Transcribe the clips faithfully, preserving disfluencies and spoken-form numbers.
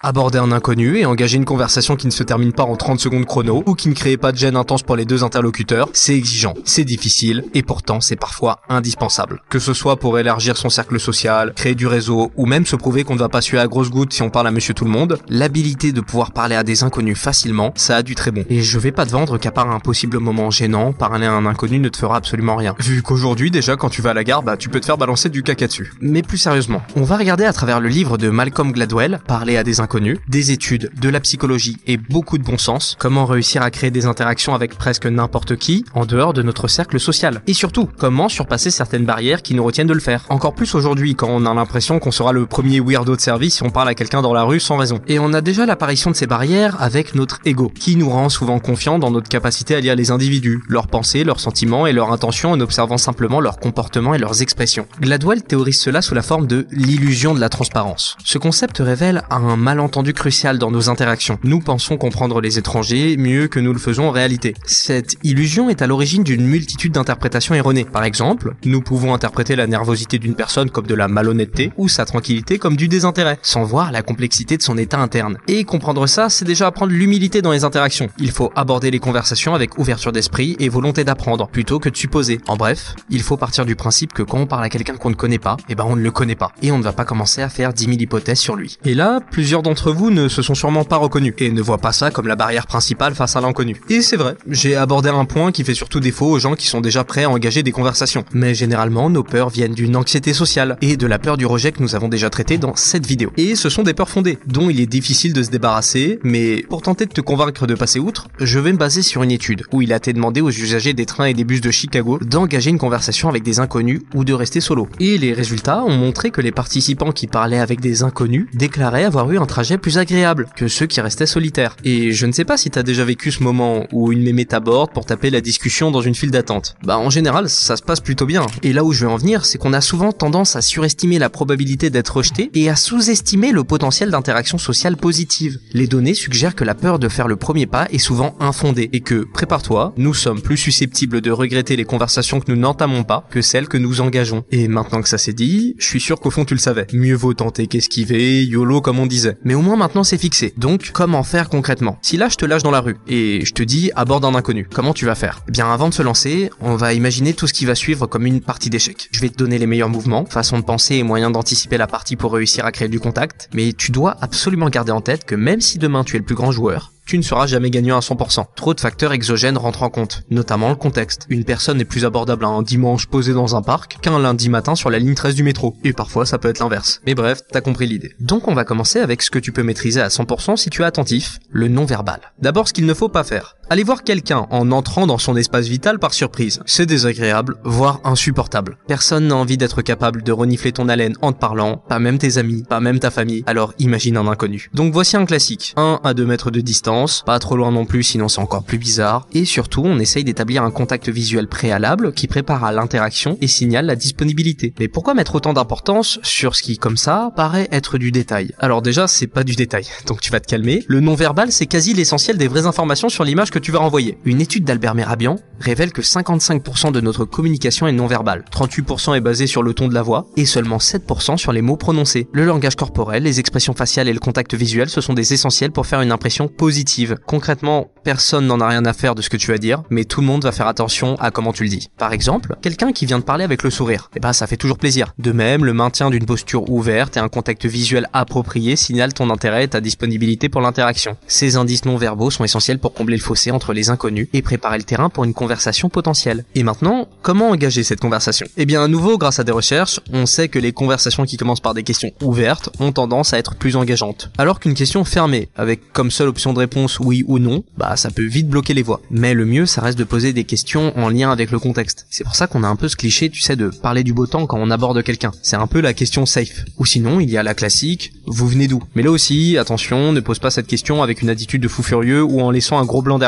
Aborder un inconnu et engager une conversation qui ne se termine pas en trente secondes chrono ou qui ne crée pas de gêne intense pour les deux interlocuteurs, c'est exigeant, c'est difficile et pourtant c'est parfois indispensable. Que ce soit pour élargir son cercle social, créer du réseau ou même se prouver qu'on ne va pas suer à grosses gouttes si on parle à monsieur tout le monde, l'habilité de pouvoir parler à des inconnus facilement, ça a du très bon. Et je vais pas te vendre qu'à part un possible moment gênant, parler à un inconnu ne te fera absolument rien. Vu qu'aujourd'hui déjà quand tu vas à la gare, bah tu peux te faire balancer du caca dessus. Mais plus sérieusement, on va regarder à travers le livre de Malcolm Gladwell, Parler à des inconnus, des études, de la psychologie et beaucoup de bon sens, comment réussir à créer des interactions avec presque n'importe qui en dehors de notre cercle social. Et surtout, comment surpasser certaines barrières qui nous retiennent de le faire. Encore plus aujourd'hui quand on a l'impression qu'on sera le premier weirdo de service si on parle à quelqu'un dans la rue sans raison. Et on a déjà l'apparition de ces barrières avec notre ego, qui nous rend souvent confiants dans notre capacité à lire les individus, leurs pensées, leurs sentiments et leurs intentions en observant simplement leurs comportements et leurs expressions. Gladwell théorise cela sous la forme de l'illusion de la transparence. Ce concept révèle un malentendu crucial dans nos interactions. Nous pensons comprendre les étrangers mieux que nous le faisons en réalité. Cette illusion est à l'origine d'une multitude d'interprétations erronées. Par exemple, nous pouvons interpréter la nervosité d'une personne comme de la malhonnêteté ou sa tranquillité comme du désintérêt, sans voir la complexité de son état interne. Et comprendre ça, c'est déjà apprendre l'humilité dans les interactions. Il faut aborder les conversations avec ouverture d'esprit et volonté d'apprendre, plutôt que de supposer. En bref, il faut partir du principe que quand on parle à quelqu'un qu'on ne connaît pas, eh ben on ne le connaît pas. Et on ne va pas commencer à faire dix mille hypothèses sur lui. Et là, plusieurs d'entre vous ne se sont sûrement pas reconnus et ne voient pas ça comme la barrière principale face à l'inconnu. Et c'est vrai, j'ai abordé un point qui fait surtout défaut aux gens qui sont déjà prêts à engager des conversations. Mais généralement, nos peurs viennent d'une anxiété sociale et de la peur du rejet que nous avons déjà traité dans cette vidéo. Et ce sont des peurs fondées, dont il est difficile de se débarrasser, mais pour tenter de te convaincre de passer outre, je vais me baser sur une étude où il a été demandé aux usagers des trains et des bus de Chicago d'engager une conversation avec des inconnus ou de rester solo. Et les résultats ont montré que les participants qui parlaient avec des inconnus déclaraient avoir eu un trajet plus agréable que ceux qui restaient solitaires. Et je ne sais pas si t'as déjà vécu ce moment où une mémé t'aborde pour taper la discussion dans une file d'attente. Bah en général, ça se passe plutôt bien. Et là où je veux en venir, c'est qu'on a souvent tendance à surestimer la probabilité d'être rejeté et à sous-estimer le potentiel d'interaction sociale positive. Les données suggèrent que la peur de faire le premier pas est souvent infondée et que, prépare-toi, nous sommes plus susceptibles de regretter les conversations que nous n'entamons pas que celles que nous engageons. Et maintenant que ça c'est dit, je suis sûr qu'au fond tu le savais. Mieux vaut tenter qu'esquiver, YOLO comme on disait. Mais au moins maintenant c'est fixé. Donc, comment faire concrètement? Si là je te lâche dans la rue et je te dis aborde un inconnu, comment tu vas faire? Eh bien avant de se lancer, on va imaginer tout ce qui va suivre comme une partie d'échecs. Je vais te donner les meilleurs mouvements, façon de penser et moyens d'anticiper la partie pour réussir à créer du contact, mais tu dois absolument garder en tête que même si demain tu es le plus grand joueur, tu ne seras jamais gagnant à cent pour cent. Trop de facteurs exogènes rentrent en compte, notamment le contexte. Une personne est plus abordable un dimanche posé dans un parc qu'un lundi matin sur la ligne treize du métro. Et parfois ça peut être l'inverse. Mais bref, t'as compris l'idée. Donc on va commencer avec ce que tu peux maîtriser à cent pour cent si tu es attentif, le non-verbal. D'abord ce qu'il ne faut pas faire. Aller voir quelqu'un en entrant dans son espace vital par surprise. C'est désagréable, voire insupportable. Personne n'a envie d'être capable de renifler ton haleine en te parlant, pas même tes amis, pas même ta famille. Alors imagine un inconnu. Donc voici un classique. un à deux mètres de distance, pas trop loin non plus sinon c'est encore plus bizarre. Et surtout on essaye d'établir un contact visuel préalable qui prépare à l'interaction et signale la disponibilité. Mais pourquoi mettre autant d'importance sur ce qui comme ça paraît être du détail? Alors déjà c'est pas du détail, donc tu vas te calmer. Le non-verbal c'est quasi l'essentiel des vraies informations sur l'image que tu vas renvoyer. Une étude d'Albert Merabian révèle que cinquante-cinq pour cent de notre communication est non-verbale, trente-huit pour cent est basé sur le ton de la voix et seulement sept pour cent sur les mots prononcés. Le langage corporel, les expressions faciales et le contact visuel, ce sont des essentiels pour faire une impression positive. Concrètement, personne n'en a rien à faire de ce que tu vas dire, mais tout le monde va faire attention à comment tu le dis. Par exemple, quelqu'un qui vient de parler avec le sourire, eh ben ça fait toujours plaisir. De même, le maintien d'une posture ouverte et un contact visuel approprié signalent ton intérêt et ta disponibilité pour l'interaction. Ces indices non verbaux sont essentiels pour combler le fossé entre les inconnus et préparer le terrain pour une conversation potentielle. Et maintenant, comment engager cette conversation? Eh bien à nouveau, grâce à des recherches, on sait que les conversations qui commencent par des questions ouvertes ont tendance à être plus engageantes. Alors qu'une question fermée, avec comme seule option de réponse oui ou non, bah ça peut vite bloquer les voix. Mais le mieux, ça reste de poser des questions en lien avec le contexte. C'est pour ça qu'on a un peu ce cliché, tu sais, de parler du beau temps quand on aborde quelqu'un. C'est un peu la question safe. Ou sinon, il y a la classique, vous venez d'où? Mais là aussi, attention, ne pose pas cette question avec une attitude de fou furieux ou en laissant un gros blanc derrière.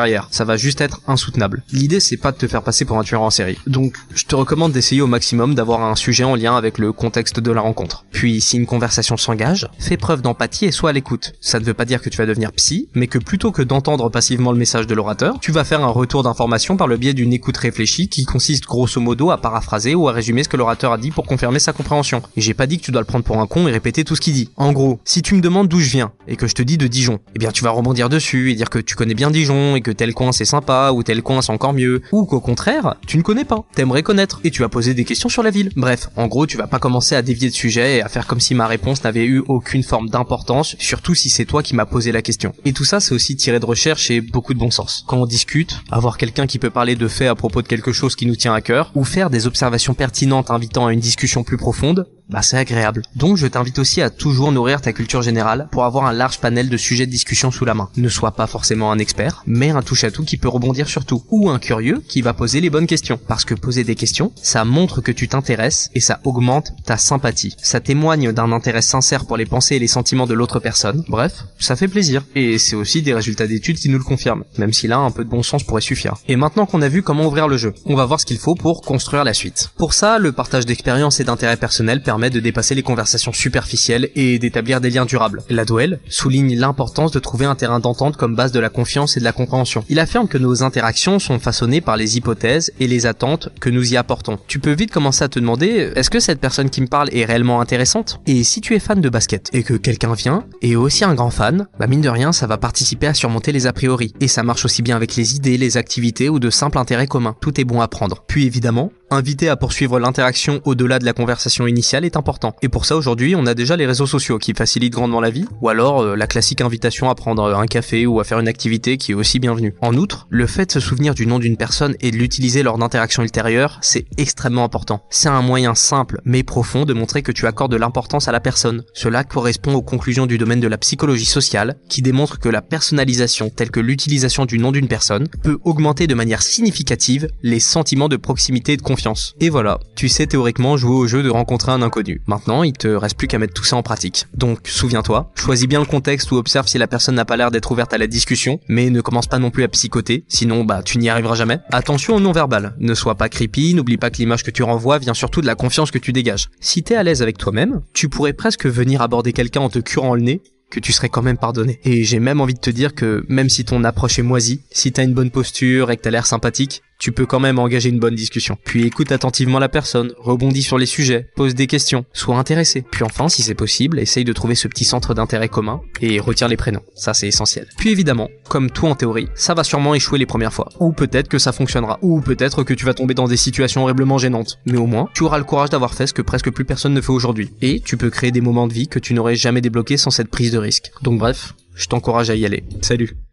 derrière. Ça va juste être insoutenable. L'idée, c'est pas de te faire passer pour un tueur en série. Donc, je te recommande d'essayer au maximum d'avoir un sujet en lien avec le contexte de la rencontre. Puis, si une conversation s'engage, fais preuve d'empathie et sois à l'écoute. Ça ne veut pas dire que tu vas devenir psy, mais que plutôt que d'entendre passivement le message de l'orateur, tu vas faire un retour d'information par le biais d'une écoute réfléchie qui consiste grosso modo à paraphraser ou à résumer ce que l'orateur a dit pour confirmer sa compréhension. Et j'ai pas dit que tu dois le prendre pour un con et répéter tout ce qu'il dit. En gros, si tu me demandes d'où je viens et que je te dis de Dijon, eh bien tu vas rebondir dessus et dire que tu connais bien Dijon et que tel coin c'est sympa ou tel coin c'est encore mieux, ou qu'au contraire, tu ne connais pas, t'aimerais connaître et tu vas poser des questions sur la ville. Bref, en gros, tu vas pas commencer à dévier de sujet et à faire comme si ma réponse n'avait eu aucune forme d'importance, surtout si c'est toi qui m'as posé la question. Et tout ça, c'est aussi tiré de recherche et beaucoup de bon sens. Quand on discute, avoir quelqu'un qui peut parler de faits à propos de quelque chose qui nous tient à cœur, ou faire des observations pertinentes invitant à une discussion plus profonde, bah c'est agréable. Donc je t'invite aussi à toujours nourrir ta culture générale pour avoir un large panel de sujets de discussion sous la main. Ne sois pas forcément un expert, mais un touche-à-tout qui peut rebondir sur tout, ou un curieux qui va poser les bonnes questions. Parce que poser des questions, ça montre que tu t'intéresses et ça augmente ta sympathie. Ça témoigne d'un intérêt sincère pour les pensées et les sentiments de l'autre personne. Bref, ça fait plaisir. Et c'est aussi des résultats d'études qui nous le confirment, même si là un peu de bon sens pourrait suffire. Et maintenant qu'on a vu comment ouvrir le jeu, on va voir ce qu'il faut pour construire la suite. Pour ça, le partage d'expériences et d'intérêts personnels permet de dépasser les conversations superficielles et d'établir des liens durables. Ladwell souligne l'importance de trouver un terrain d'entente comme base de la confiance et de la compréhension. Il affirme que nos interactions sont façonnées par les hypothèses et les attentes que nous y apportons. Tu peux vite commencer à te demander, est-ce que cette personne qui me parle est réellement intéressante? Et si tu es fan de basket et que quelqu'un vient et est aussi un grand fan, bah mine de rien, ça va participer à surmonter les a priori. Et ça marche aussi bien avec les idées, les activités ou de simples intérêts communs. Tout est bon à prendre. Puis évidemment, inviter à poursuivre l'interaction au-delà de la conversation initiale est important. Et pour ça, aujourd'hui, on a déjà les réseaux sociaux qui facilitent grandement la vie, ou alors euh, la classique invitation à prendre un café ou à faire une activité qui est aussi bienvenue. En outre, le fait de se souvenir du nom d'une personne et de l'utiliser lors d'interactions ultérieures, c'est extrêmement important. C'est un moyen simple mais profond de montrer que tu accordes de l'importance à la personne. Cela correspond aux conclusions du domaine de la psychologie sociale, qui démontre que la personnalisation, telle que l'utilisation du nom d'une personne, peut augmenter de manière significative les sentiments de proximité et de confiance. Et voilà, tu sais théoriquement jouer au jeu de rencontrer un inconnu. Maintenant, il te reste plus qu'à mettre tout ça en pratique. Donc, souviens-toi, choisis bien le contexte ou observe si la personne n'a pas l'air d'être ouverte à la discussion, mais ne commence pas non plus à psychoter, sinon bah tu n'y arriveras jamais. Attention au non-verbal, ne sois pas creepy, n'oublie pas que l'image que tu renvoies vient surtout de la confiance que tu dégages. Si t'es à l'aise avec toi-même, tu pourrais presque venir aborder quelqu'un en te curant le nez, que tu serais quand même pardonné. Et j'ai même envie de te dire que même si ton approche est moisie, si t'as une bonne posture et que t'as l'air sympathique, tu peux quand même engager une bonne discussion. Puis écoute attentivement la personne, rebondis sur les sujets, pose des questions, sois intéressé. Puis enfin, si c'est possible, essaye de trouver ce petit centre d'intérêt commun et retiens les prénoms. Ça, c'est essentiel. Puis évidemment, comme tout en théorie, ça va sûrement échouer les premières fois. Ou peut-être que ça fonctionnera. Ou peut-être que tu vas tomber dans des situations horriblement gênantes. Mais au moins, tu auras le courage d'avoir fait ce que presque plus personne ne fait aujourd'hui. Et tu peux créer des moments de vie que tu n'aurais jamais débloqués sans cette prise de risque. Donc bref, je t'encourage à y aller. Salut!